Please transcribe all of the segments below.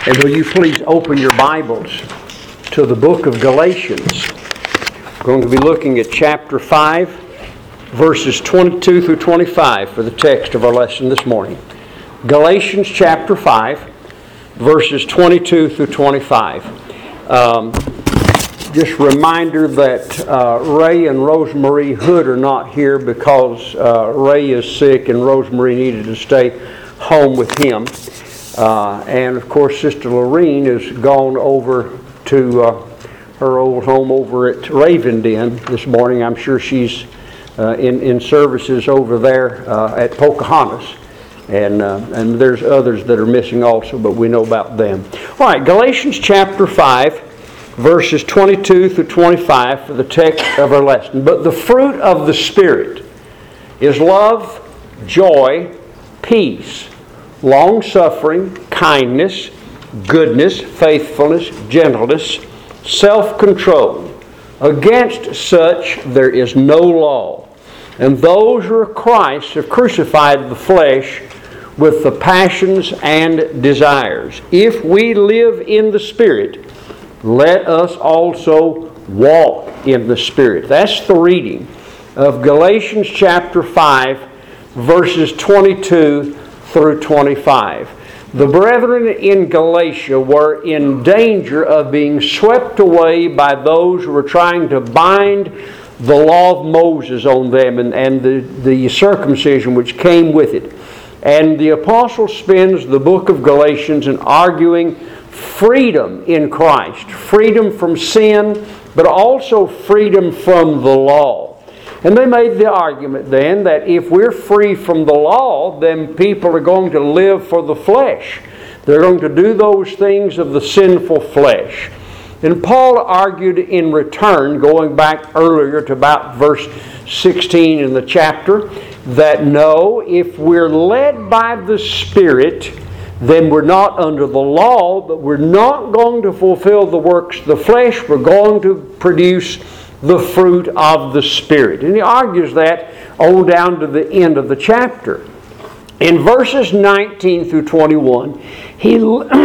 And will you please open your Bibles to the book of Galatians. We're going to be looking at chapter 5, verses 22 through 25 for the text of our lesson this morning. Galatians chapter 5, verses 22 through 25. Just a reminder that Ray and Rosemarie Hood are not here because Ray is sick and Rosemarie needed to stay home with him. And of course, Sister Lorene has gone over to her old home over at Ravenden this morning. I'm sure she's in services over there at Pocahontas. And there's others that are missing also, but we know about them. All right, Galatians chapter 5, verses 22 through 25 for the text of our lesson. But the fruit of the Spirit is love, joy, peace, long-suffering, kindness, goodness, faithfulness, gentleness, self-control. Against such there is no law. And those who are Christ have crucified the flesh with the passions and desires. If we live in the Spirit, let us also walk in the Spirit. That's the reading of Galatians chapter 5, verses 22 through 25. The brethren in Galatia were in danger of being swept away by those who were trying to bind the law of Moses on them and the circumcision which came with it. And the apostle spends the book of Galatians in arguing freedom in Christ, freedom from sin, but also freedom from the law. And they made the argument then that if we're free from the law, then people are going to live for the flesh. They're going to do those things of the sinful flesh. And Paul argued in return, going back earlier to about verse 16 in the chapter, that no, if we're led by the Spirit, then we're not under the law, but we're not going to fulfill the works of the flesh. We're going to produce the fruit of the Spirit. And he argues that on down to the end of the chapter. In verses 19 through 21, he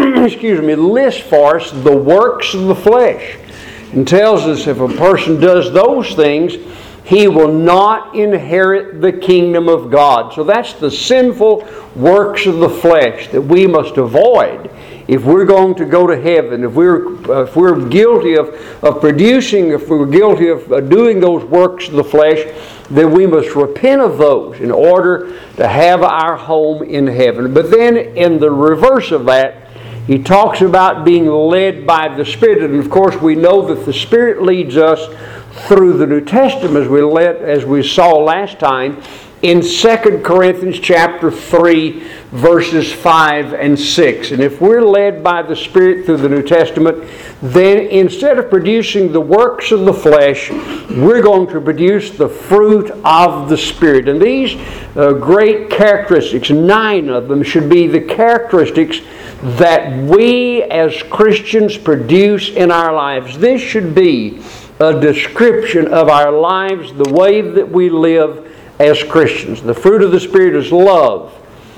lists for us the works of the flesh and tells us if a person does those things, he will not inherit the kingdom of God. So that's the sinful works of the flesh that we must avoid if we're going to go to heaven. If we're guilty of producing, if we're guilty of doing those works of the flesh, then we must repent of those in order to have our home in heaven. But then in the reverse of that, he talks about being led by the Spirit. And of course we know that the Spirit leads us through the New Testament, as we saw last time, in 2 Corinthians chapter 3, verses 5 and 6. And if we're led by the Spirit through the New Testament, then instead of producing the works of the flesh, we're going to produce the fruit of the Spirit. And these great characteristics, 9 of them, should be the characteristics that we as Christians produce in our lives. This should be a description of our lives, the way that we live as Christians. The fruit of the Spirit is love,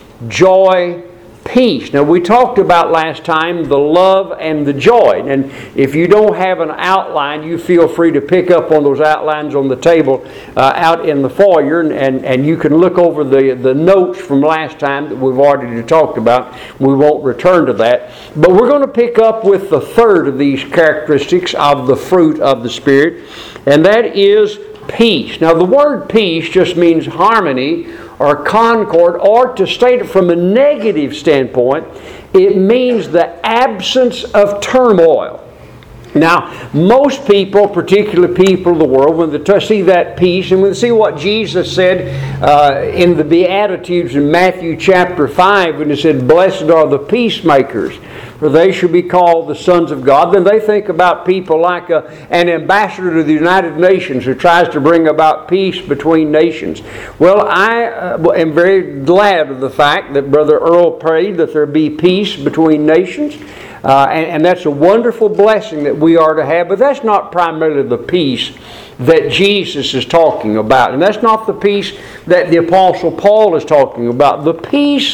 joy, peace. Now we talked about last time the love and the joy. And if you don't have an outline, you feel free to pick up on those outlines on the table out in the foyer, and you can look over the notes from last time that we've already talked about. We won't return to that. But we're going to pick up with the third of these characteristics of the fruit of the Spirit, and that is peace. Now the word peace just means harmony or concord, or to state it from a negative standpoint, it means the absence of turmoil. Now, most people, particularly people of the world, when they see that peace, and when they see what Jesus said in the Beatitudes in Matthew chapter 5, when he said, "Blessed are the peacemakers, for they shall be called the sons of God," then they think about people like an ambassador to the United Nations who tries to bring about peace between nations. Well, I am very glad of the fact that Brother Earl prayed that there be peace between nations. And that's a wonderful blessing that we are to have, but that's not primarily the peace that Jesus is talking about. And that's not the peace that the Apostle Paul is talking about. The peace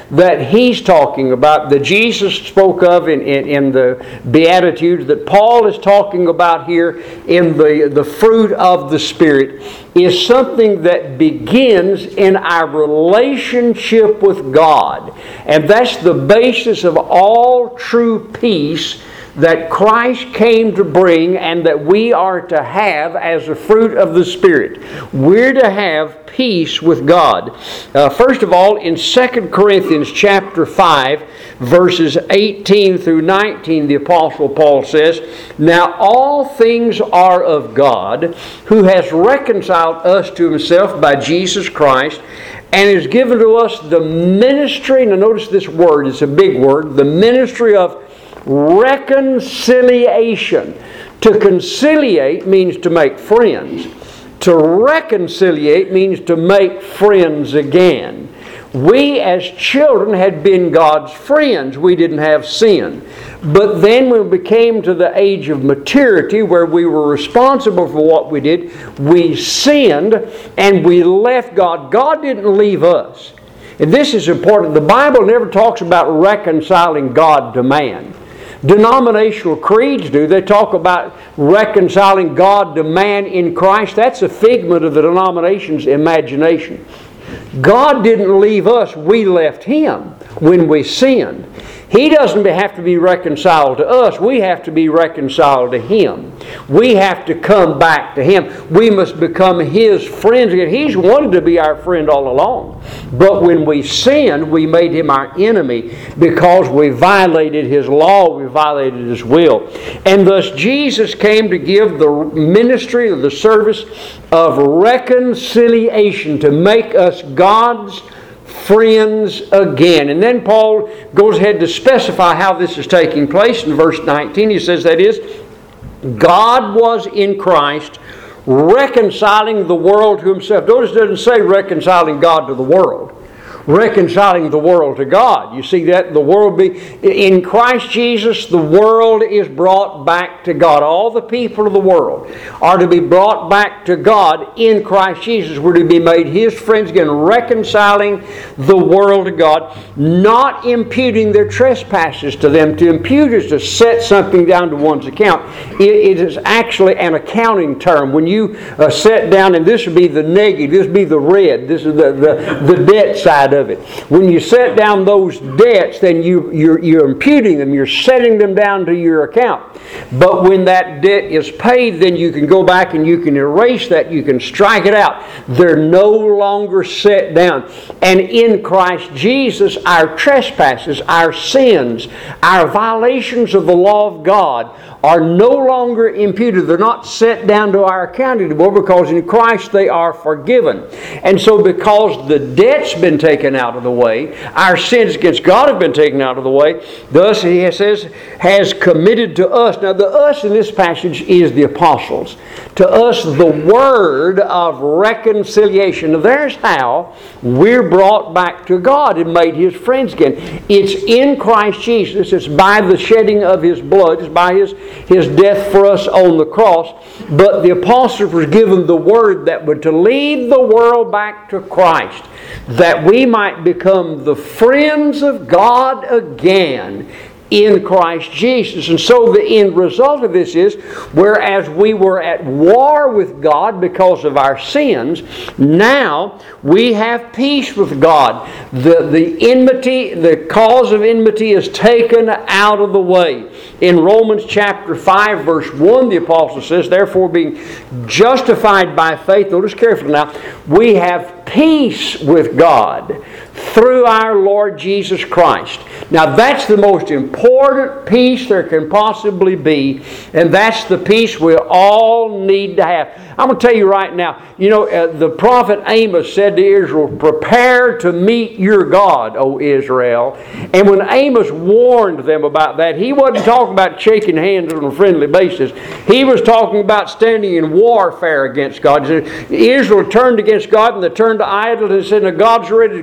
that he's talking about, that Jesus spoke of in the Beatitudes, that Paul is talking about here in the fruit of the Spirit, is something that begins in our relationship with God. And that's the basis of all true peace that Christ came to bring and that we are to have as a fruit of the Spirit. We're to have peace with God. First of all, in 2 Corinthians chapter 5, verses 18 through 19, the Apostle Paul says, "Now all things are of God, who has reconciled us to Himself by Jesus Christ, and has given to us the ministry," now notice this word, it's a big word, the ministry of reconciliation. To conciliate means to make friends. To reconciliate means to make friends again. We as children had been God's friends. We didn't have sin. But then when we came to the age of maturity where we were responsible for what we did, we sinned and we left God. God didn't leave us. And this is important. The Bible never talks about reconciling God to man. Denominational creeds do. They talk about reconciling God to man in Christ. That's a figment of the denomination's imagination. God didn't leave us. We left Him when we sinned. He doesn't have to be reconciled to us. We have to be reconciled to Him. We have to come back to Him. We must become His friends again. He's wanted to be our friend all along. But when we sinned, we made Him our enemy because we violated His law, we violated His will. And thus Jesus came to give the ministry or the service of reconciliation, to make us God's friends again. And then Paul goes ahead to specify how this is taking place. In verse 19 he says, that is, God was in Christ reconciling the world to Himself. Notice it doesn't say reconciling God to the world. Reconciling the world to God. You see that? The world in Christ Jesus, the world is brought back to God. All the people of the world are to be brought back to God in Christ Jesus. We're to be made His friends again, reconciling the world to God, not imputing their trespasses to them. To impute is to set something down to one's account. It is actually an accounting term. When you set down, and this would be the negative, this would be the red, this is the debt side of it. When you set down those debts, then you're imputing them, you're setting them down to your account. But when that debt is paid, then you can go back and you can erase that, you can strike it out. They're no longer set down. And in Christ Jesus, our trespasses, our sins, our violations of the law of God are no longer imputed. They're not set down to our account anymore, because in Christ they are forgiven. And so because the debt's been taken out of the way, our sins against God have been taken out of the way, thus He says, has committed to us. Now the us in this passage is the apostles. To us the word of reconciliation. Now there's how we're brought back to God and made His friends again. It's in Christ Jesus. It's by the shedding of His blood. It's by His death for us on the cross. But the apostles were given the word that would to lead the world back to Christ, that we might become the friends of God again in Christ Jesus. And so the end result of this is, whereas we were at war with God because of our sins, now we have peace with God. The enmity, the cause of enmity is taken out of the way. In Romans chapter 5 verse 1, the apostle says, therefore being justified by faith, notice carefully now, we have peace with God through our Lord Jesus Christ. Now that's the most important peace there can possibly be, and that's the peace we all need to have. I'm going to tell you right now, the prophet Amos said to Israel, prepare to meet your God, O Israel. And when Amos warned them about that, he wasn't talking about shaking hands on a friendly basis. He was talking about standing in warfare against God. Israel turned against God and they turned to idols and said, now God's ready to go to war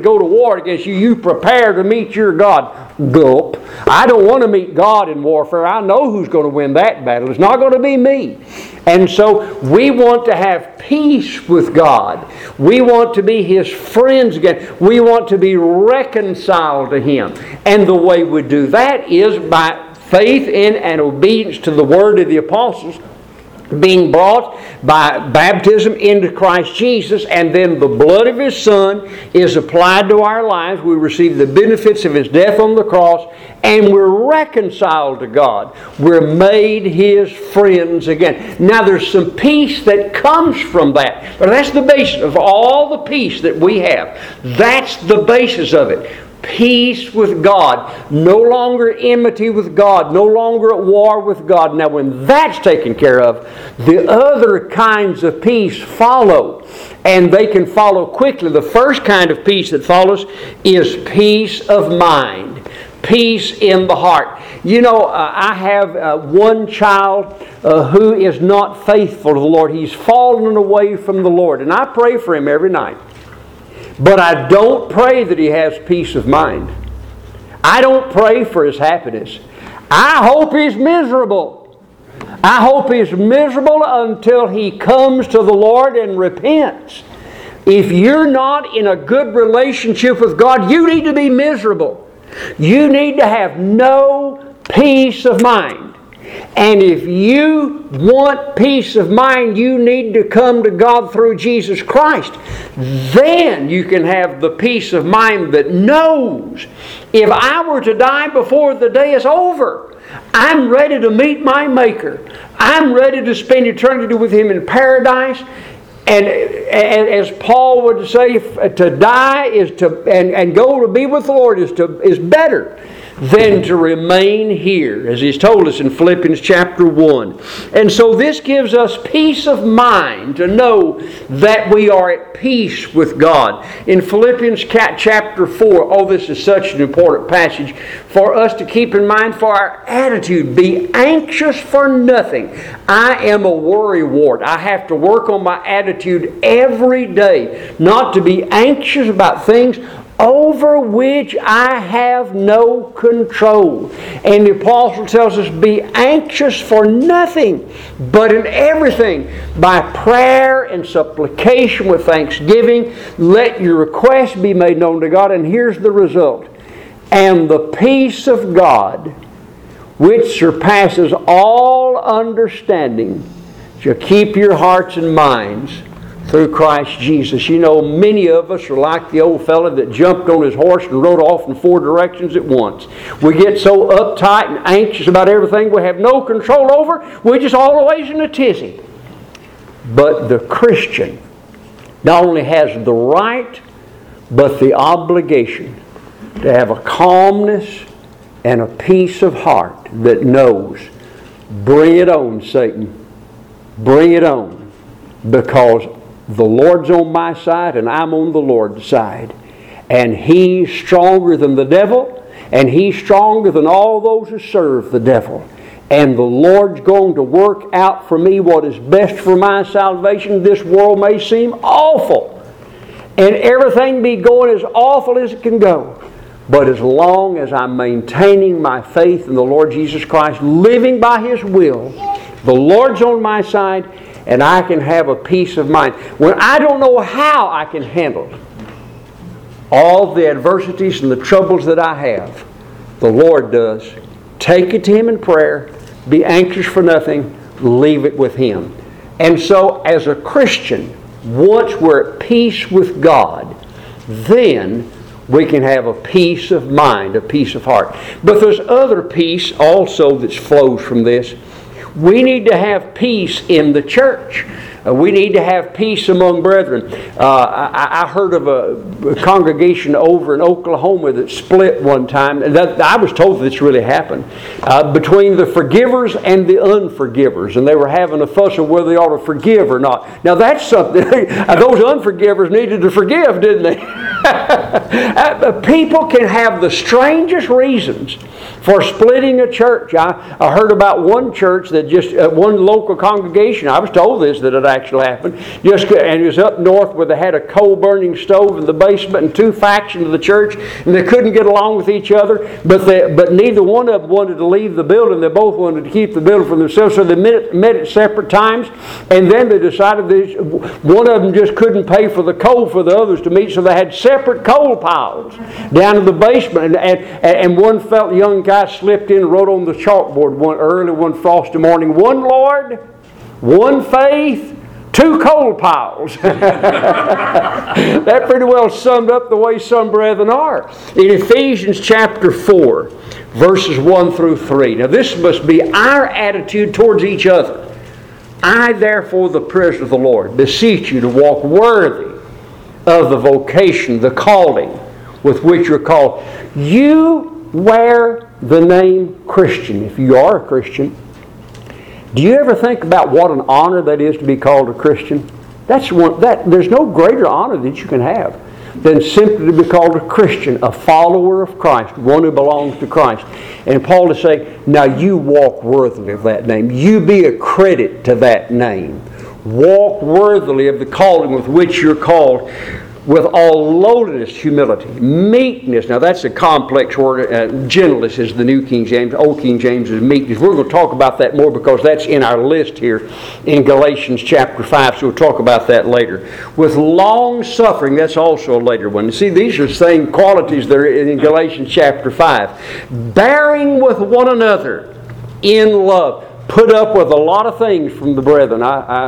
war against you. You prepare to meet your God. Gulp. I don't want to meet God in warfare. I know who's going to win that battle. It's not going to be me. And so we want to have peace with God. We want to be His friends again. We want to be reconciled to Him. And the way we do that is by faith in and obedience to the Word of the Apostles, being brought by baptism into Christ Jesus, and then the blood of His Son is applied to our lives. We receive the benefits of His death on the cross, and we're reconciled to God. We're made His friends again. Now there's some peace that comes from that, but that's the basis of all the peace that we have. That's the basis of it. Peace with God. No longer enmity with God. No longer at war with God. Now when that's taken care of, the other kinds of peace follow. And they can follow quickly. The first kind of peace that follows is peace of mind. Peace in the heart. You know, I have one child who is not faithful to the Lord. He's fallen away from the Lord. And I pray for him every night. But I don't pray that he has peace of mind. I don't pray for his happiness. I hope he's miserable. I hope he's miserable until he comes to the Lord and repents. If you're not in a good relationship with God, you need to be miserable. You need to have no peace of mind. And if you want peace of mind, you need to come to God through Jesus Christ. Then you can have the peace of mind that knows, if I were to die before the day is over, I'm ready to meet my Maker. I'm ready to spend eternity with Him in paradise. And as Paul would say, to die is to and go to be with the Lord is better than to remain here, as He's told us in Philippians chapter 1. And so this gives us peace of mind to know that we are at peace with God. In Philippians chapter 4, this is such an important passage for us to keep in mind for our attitude. Be anxious for nothing. I am a worrywart. I have to work on my attitude every day, not to be anxious about things over which I have no control. And the Apostle tells us, be anxious for nothing, but in everything, by prayer and supplication with thanksgiving, let your requests be made known to God. And here's the result. And the peace of God, which surpasses all understanding, shall keep your hearts and minds through Christ Jesus. You know, many of us are like the old fella that jumped on his horse and rode off in 4 directions at once. We get so uptight and anxious about everything we have no control over, we're just always in a tizzy. But the Christian not only has the right, but the obligation to have a calmness and a peace of heart that knows, bring it on, Satan. Bring it on. Because the Lord's on my side and I'm on the Lord's side. And He's stronger than the devil, and He's stronger than all those who serve the devil. And the Lord's going to work out for me what is best for my salvation. This world may seem awful, and everything be going as awful as it can go. But as long as I'm maintaining my faith in the Lord Jesus Christ, living by His will, the Lord's on my side, and I can have a peace of mind. When I don't know how I can handle all the adversities and the troubles that I have, the Lord does. Take it to Him in prayer. Be anxious for nothing. Leave it with Him. And so as a Christian, once we're at peace with God, then we can have a peace of mind, a peace of heart. But there's other peace also that flows from this. We need to have peace in the church. We need to have peace among brethren. I heard of a congregation over in Oklahoma that split one time. I was told this really happened. Between the forgivers and the unforgivers. And they were having a fuss of whether they ought to forgive or not. Now that's something. Those unforgivers needed to forgive, didn't they? People can have the strangest reasons for splitting a church. I heard about one church that just, one local congregation, I was told this, that it actually happened, and it was up north where they had a coal-burning stove in the basement and two factions of the church, and they couldn't get along with each other, but neither one of them wanted to leave the building. They both wanted to keep the building for themselves, so they met at separate times, and then they decided that one of them just couldn't pay for the coal for the others to meet, so they had separate coal piles down in the basement, and one young guy slipped in and wrote on the chalkboard one frosty morning, one Lord, one faith, two coal piles. That pretty well summed up the way some brethren are. In Ephesians chapter 4, verses 1 through 3. Now this must be our attitude towards each other. I, therefore, the prisoner of the Lord, beseech you to walk worthy of the vocation, the calling with which you're called. You wear the name Christian, if you are a Christian. Do you ever think about what an honor that is to be called a Christian? There's no greater honor that you can have than simply to be called a Christian, a follower of Christ, one who belongs to Christ. And Paul is saying, now you walk worthily of that name. You be a credit to that name. Walk worthily of the calling with which you're called, with all lowliness, humility, meekness. Now that's a complex word. Gentleness is the New King James. Old King James is meekness. We're going to talk about that more because that's in our list here in Galatians chapter 5. So we'll talk about that later. With long suffering, that's also a later one. See, these are the same qualities that are in Galatians chapter 5. Bearing with one another in love. Put up with a lot of things from the brethren.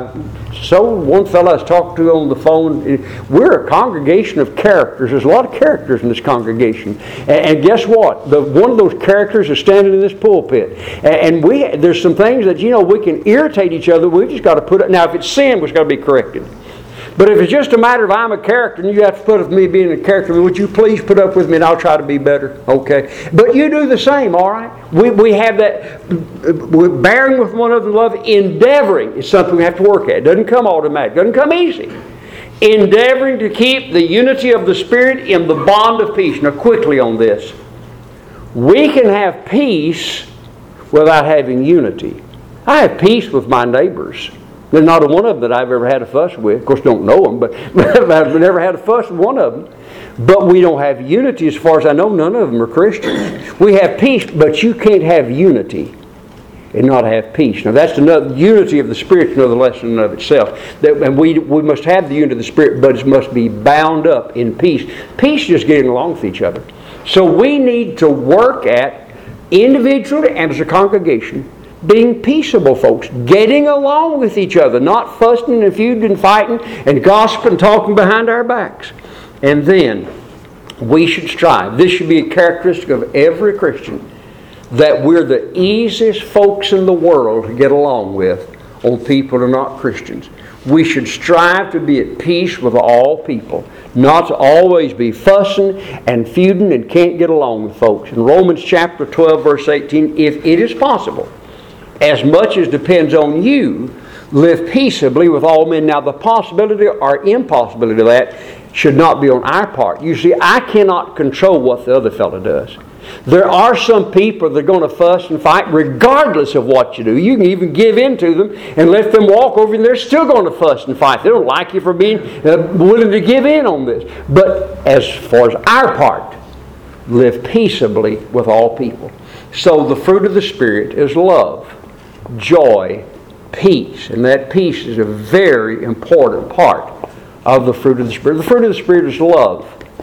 One fellow I was talking to on the phone, we're a congregation of characters. There's a lot of characters in this congregation. And guess what? One of those characters is standing in this pulpit. And there's some things that, we can irritate each other. We've just got to put up. Now, if it's sin, it's got to be corrected. But if it's just a matter of I'm a character and you have to put up with me being a character, would you please put up with me and I'll try to be better? Okay. But you do the same, all right? We have that, bearing with one another in love, endeavoring is something we have to work at. It doesn't come automatic. It doesn't come easy. Endeavoring to keep the unity of the Spirit in the bond of peace. Now quickly on this. We can have peace without having unity. I have peace with my neighbors. There's not a one of them that I've ever had a fuss with. Of course, don't know them, but I've never had a fuss with one of them. But we don't have unity as far as I know. None of them are Christians. We have peace, but you can't have unity and not have peace. Now, that's another unity of the Spirit, another lesson in of itself. And we must have the unity of the Spirit, but it must be bound up in peace. Peace is just getting along with each other. So we need to work at, individually and as a congregation, being peaceable folks, getting along with each other, not fussing and feuding and fighting and gossiping and talking behind our backs. And then we should strive. This should be a characteristic of every Christian, that we're the easiest folks in the world to get along with on people who are not Christians. We should strive to be at peace with all people, not to always be fussing and feuding and can't get along with folks. In Romans chapter 12, verse 18, if it is possible, as much as depends on you, live peaceably with all men. Now the possibility or impossibility of that should not be on our part. You see, I cannot control what the other fellow does. There are some people that are going to fuss and fight regardless of what you do. You can even give in to them and let them walk over and they're still going to fuss and fight. They don't like you for being willing to give in on this. But as far as our part, live peaceably with all people. So the fruit of the Spirit is love, joy, peace. And that peace is a very important part of the fruit of the Spirit. The fruit of the Spirit is love,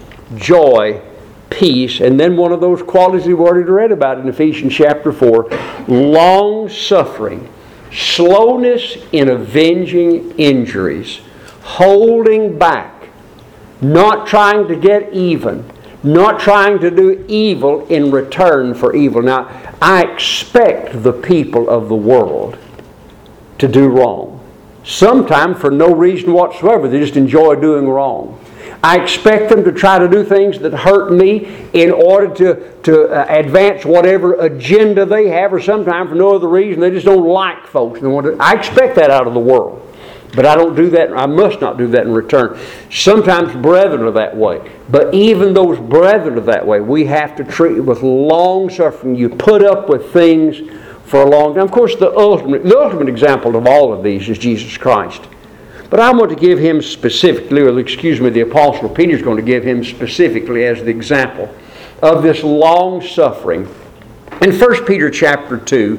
joy, peace. And then one of those qualities we've already read about in Ephesians chapter 4, long-suffering, slowness in avenging injuries, holding back, not trying to get even, not trying to do evil in return for evil. Now, I expect the people of the world to do wrong. Sometimes for no reason whatsoever. They just enjoy doing wrong. I expect them to try to do things that hurt me in order to advance whatever agenda they have, or sometimes for no other reason. They just don't like folks. I expect that out of the world. But I don't do that. I must not do that in return. Sometimes brethren are that way. But even those brethren are that way. We have to treat with long suffering. You put up with things for a long time. Of course, the ultimate example of all of these is Jesus Christ. But I want to give Him specifically, or the Apostle Peter is going to give Him specifically as the example of this long suffering. In 1 Peter chapter 2,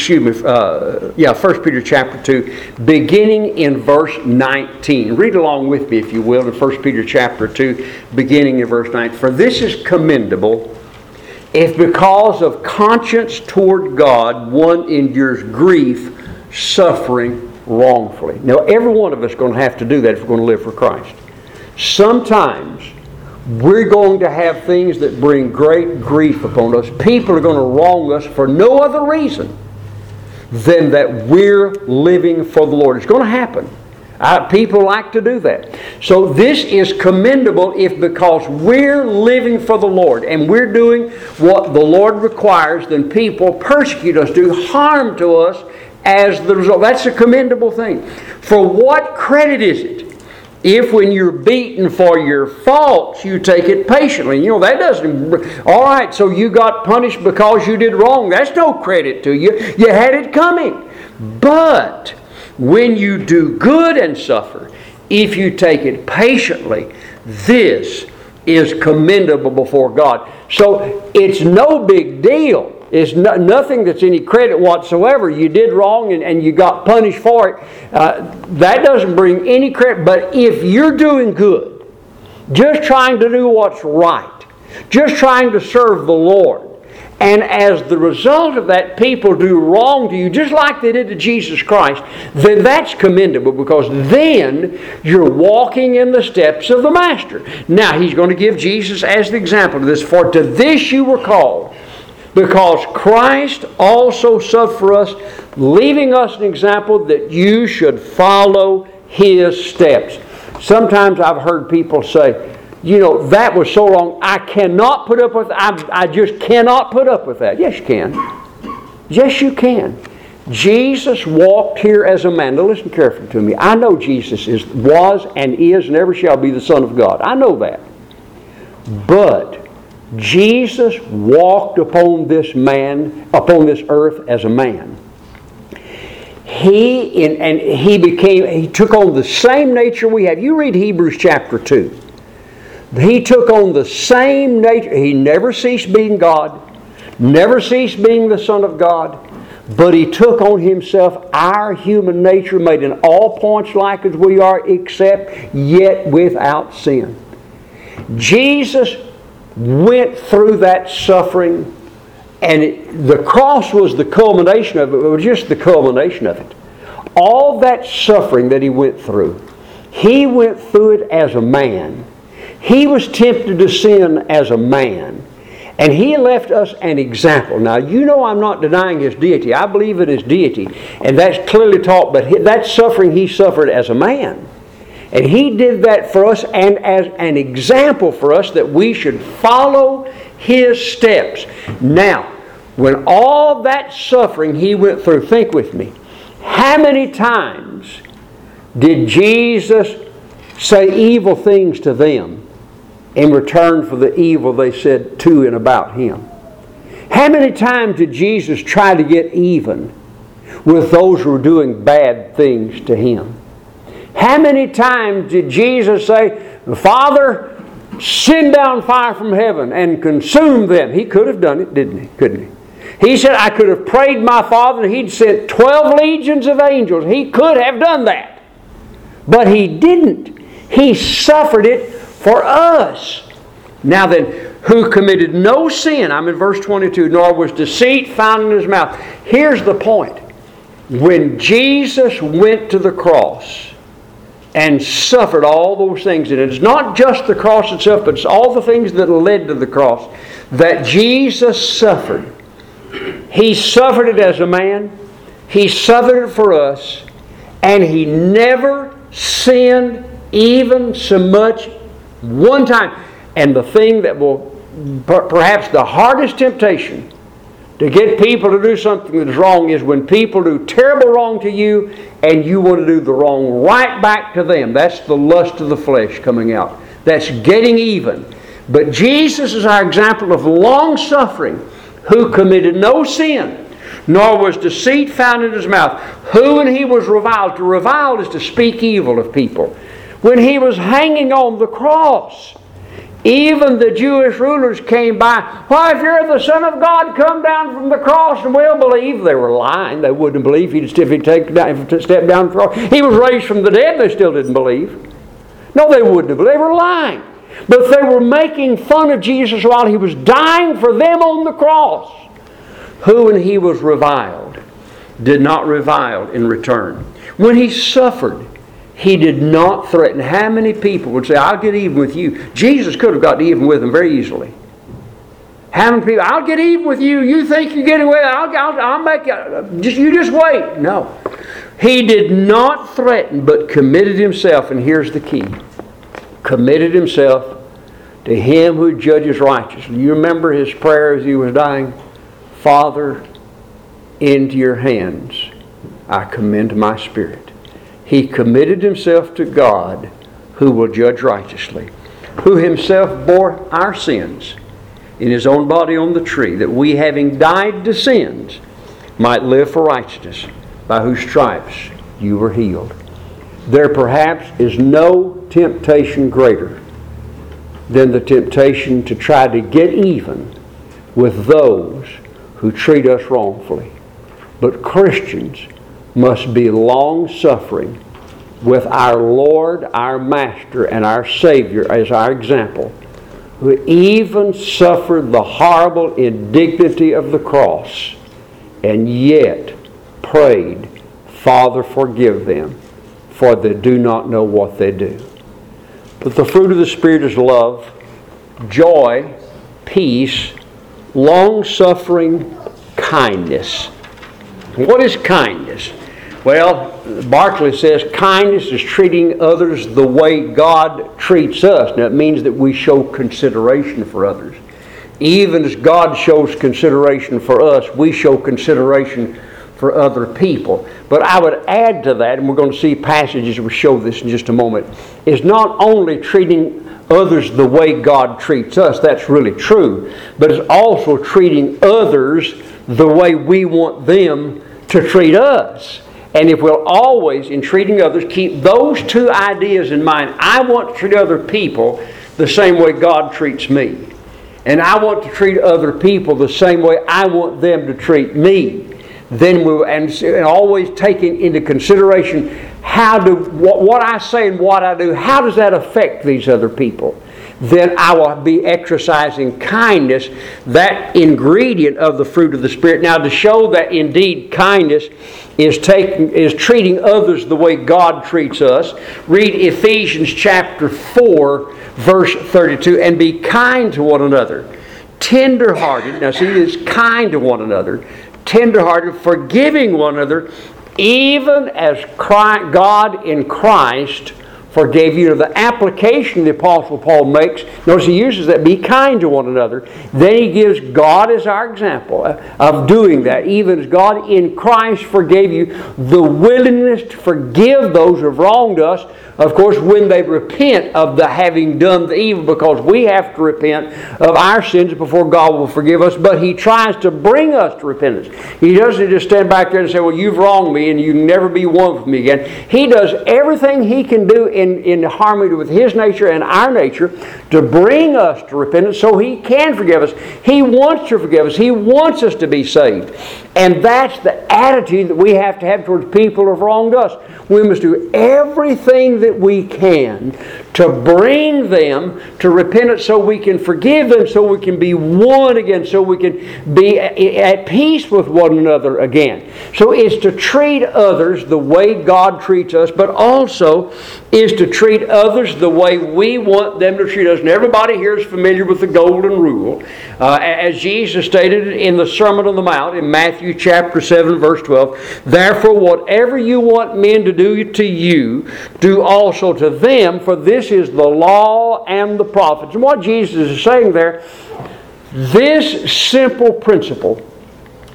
1 Peter chapter 2, beginning in verse 19. Read along with me, if you will, in 1 Peter chapter 2, beginning in verse 19. For this is commendable, if because of conscience toward God one endures grief, suffering wrongfully. Now, every one of us is going to have to do that if we're going to live for Christ. Sometimes we're going to have things that bring great grief upon us. People are going to wrong us for no other reason than that we're living for the Lord. It's going to happen. People like to do that. So this is commendable if because we're living for the Lord and we're doing what the Lord requires, then people persecute us, do harm to us as the result. That's a commendable thing. For what credit is it if when you're beaten for your faults, you take it patiently? You know, that doesn't... All right, so you got punished because you did wrong. That's no credit to you. You had it coming. But when you do good and suffer, if you take it patiently, this is commendable before God. So it's no big deal. It's nothing that's any credit whatsoever. You did wrong and you got punished for it. That doesn't bring any credit. But if you're doing good, just trying to do what's right, just trying to serve the Lord, and as the result of that people do wrong to you, just like they did to Jesus Christ, then that's commendable, because then you're walking in the steps of the Master. Now, He's going to give Jesus as the example of this. For to this you were called, because Christ also suffered for us, leaving us an example that you should follow His steps. Sometimes I've heard people say, you know, that was so wrong, I cannot put up with that. I just cannot put up with that. Yes, you can. Yes, you can. Jesus walked here as a man. Now listen carefully to me. I know Jesus was and is and ever shall be the Son of God. I know that. But Jesus walked upon this earth as a man. He took on the same nature we have. You read Hebrews chapter 2. He took on the same nature. He never ceased being God, never ceased being the Son of God, but He took on Himself our human nature, made in all points like as we are, except yet without sin. Jesus went through that suffering, and the cross was the culmination of it. It was just the culmination of it. All that suffering that He went through it as a man. He was tempted to sin as a man. And He left us an example. Now, you know I'm not denying His deity. I believe in His deity. And that's clearly taught. But that suffering He suffered as a man. And He did that for us and as an example for us that we should follow His steps. Now, when all that suffering He went through, think with me. How many times did Jesus say evil things to them in return for the evil they said to and about Him? How many times did Jesus try to get even with those who were doing bad things to Him? How many times did Jesus say, Father, send down fire from heaven and consume them? He could have done it, didn't He? Couldn't He? He said, I could have prayed my Father and He'd sent 12 legions of angels. He could have done that. But He didn't. He suffered it for us. Now then, who committed no sin, I'm in verse 22, nor was deceit found in His mouth. Here's the point. When Jesus went to the cross and suffered all those things, and it's not just the cross itself, but it's all the things that led to the cross that Jesus suffered. He suffered it as a man. He suffered it for us. And He never sinned even so much one time. And the thing that will, perhaps the hardest temptation To get people to do something that's wrong is when people do terrible wrong to you and you want to do the wrong right back to them. That's the lust of the flesh coming out. That's getting even. But Jesus is our example of long-suffering, who committed no sin, nor was deceit found in his mouth. Who, when he was reviled, to revile is to speak evil of people. When he was hanging on the cross, even the Jewish rulers came by. Why, if you're the Son of God, come down from the cross and we'll believe. They were lying. They wouldn't believe if he'd stepped down from the cross. He was raised from the dead. They still didn't believe. No, they wouldn't have believed. They were lying. But they were making fun of Jesus while he was dying for them on the cross. Who, when he was reviled, did not revile in return. When he suffered, he did not threaten. How many people would say, I'll get even with you? Jesus could have gotten even with them very easily. How many people, I'll get even with you. You think you're getting away. I'll make it. You just wait. No. He did not threaten, but committed himself. And here's the key. Committed himself to him who judges righteously. You remember his prayer as he was dying? Father, into your hands I commend my spirit. He committed himself to God who will judge righteously, who himself bore our sins in his own body on the tree, that we, having died to sins, might live for righteousness, by whose stripes you were healed. There perhaps is no temptation greater than the temptation to try to get even with those who treat us wrongfully. But Christians must be long-suffering with our Lord, our Master, and our Savior as our example, who even suffered the horrible indignity of the cross and yet prayed, Father, forgive them, for they do not know what they do. But the fruit of the Spirit is love, joy, peace, long-suffering, kindness. What is kindness? Well, Barclay says kindness is treating others the way God treats us. Now, it means that we show consideration for others. Even as God shows consideration for us, we show consideration for other people. But I would add to that, and we're going to see passages that will show this in just a moment, is not only treating others the way God treats us, that's really true, but it's also treating others the way we want them to treat us. And if we'll always, in treating others, keep those two ideas in mind, I want to treat other people the same way God treats me. And I want to treat other people the same way I want them to treat me. Then and always taking into consideration what I say and what I do, how does that affect these other people? Then I will be exercising kindness, that ingredient of the fruit of the Spirit. Now, to show that indeed kindness is treating others the way God treats us, read Ephesians chapter 4, verse 32, and be kind to one another, tender-hearted. Now, see, it's kind to one another, tender-hearted, forgiving one another, even as God in Christ forgave you. The application the Apostle Paul makes, notice he uses that, be kind to one another. Then he gives God as our example of doing that. Even as God in Christ forgave you, the willingness to forgive those who have wronged us, of course, when they repent of the having done the evil, because we have to repent of our sins before God will forgive us, but he tries to bring us to repentance. He doesn't just stand back there and say, well, you've wronged me and you can never be one with me again. He does everything he can do in harmony with his nature and our nature to bring us to repentance so he can forgive us. He wants to forgive us. He wants us to be saved. And that's the attitude that we have to have towards people who have wronged us. We must do everything that we can to bring them to repentance so we can forgive them, so we can be one again, so we can be at peace with one another again. So it's to treat others the way God treats us, but also is to treat others the way we want them to treat us. And everybody here is familiar with the golden rule. As Jesus stated in the Sermon on the Mount in Matthew chapter 7, verse 12, therefore whatever you want men to do to you, do also to them, for this is the law and the prophets. And what Jesus is saying there, this simple principle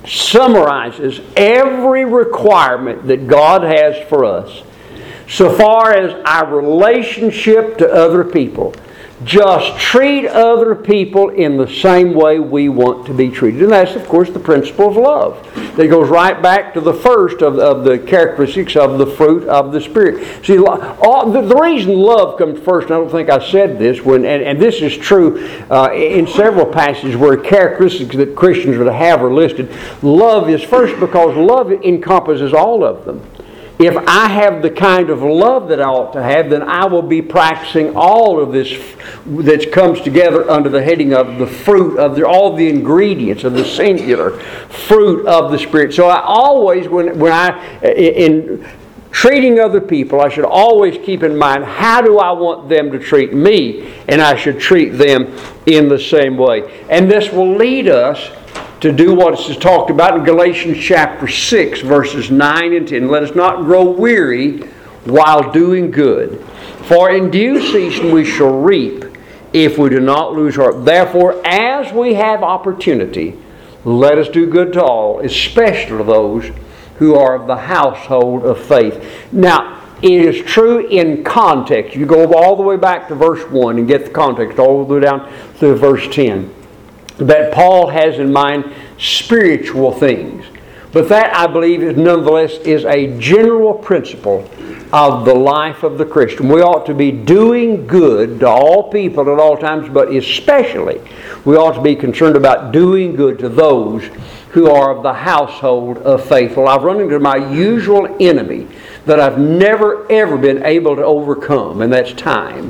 summarizes every requirement that God has for us so far as our relationship to other people. Just treat other people in the same way we want to be treated. And that's, of course, the principle of love. That goes right back to the first of the characteristics of the fruit of the Spirit. See, the reason love comes first, and I don't think I said this, and this is true in several passages where characteristics that Christians would have are listed. Love is first because love encompasses all of them. If I have the kind of love that I ought to have, then I will be practicing all of this that comes together under the heading of the fruit of all the ingredients of the singular fruit of the Spirit. So I always, in treating other people, I should always keep in mind, how do I want them to treat me? And I should treat them in the same way. And this will lead us to do what is talked about in Galatians chapter 6, verses 9 and 10. Let us not grow weary while doing good, for in due season we shall reap if we do not lose heart. Therefore, as we have opportunity, let us do good to all, especially to those who are of the household of faith. Now, it is true in context. You go all the way back to verse 1 and get the context all the way down through verse 10. That Paul has in mind spiritual things. But that, I believe, nonetheless is a general principle of the life of the Christian. We ought to be doing good to all people at all times, but especially we ought to be concerned about doing good to those who are of the household of faith. Well, I've run into my usual enemy that I've never ever been able to overcome, and that's time.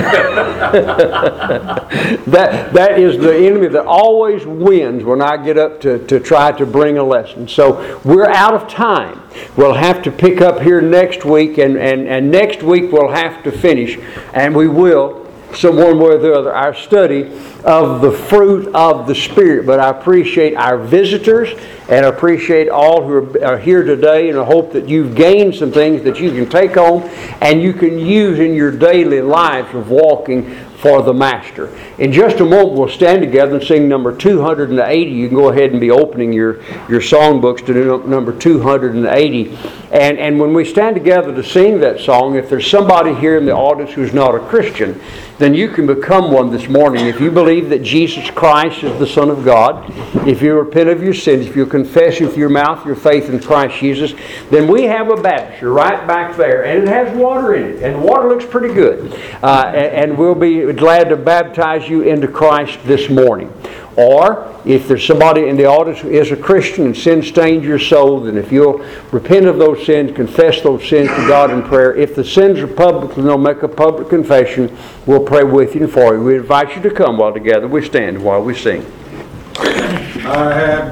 that is the enemy that always wins when I get up to try to bring a lesson. So we're out of time. We'll have to pick up here next week, and next week we'll have to finish, and we will, so one way or the other, our study of the fruit of the Spirit. But I appreciate our visitors and I appreciate all who are here today, and I hope that you've gained some things that you can take home and you can use in your daily lives of walking for the Master. In just a moment we'll stand together and sing number 280. You can go ahead and be opening your songbooks to number 280. And when we stand together to sing that song, if there's somebody here in the audience who's not a Christian, then you can become one this morning. If you believe that Jesus Christ is the Son of God, if you repent of your sins, if you confess with your mouth your faith in Christ Jesus, then we have a baptistry right back there, and it has water in it, and the water looks pretty good. And we'll be glad to baptize you into Christ this morning. Or, if there's somebody in the audience who is a Christian and sin stained your soul, then if you'll repent of those sins, confess those sins to God in prayer. If the sins are public, then they'll make a public confession. We'll pray with you and for you. We invite you to come while together we stand while we sing. I have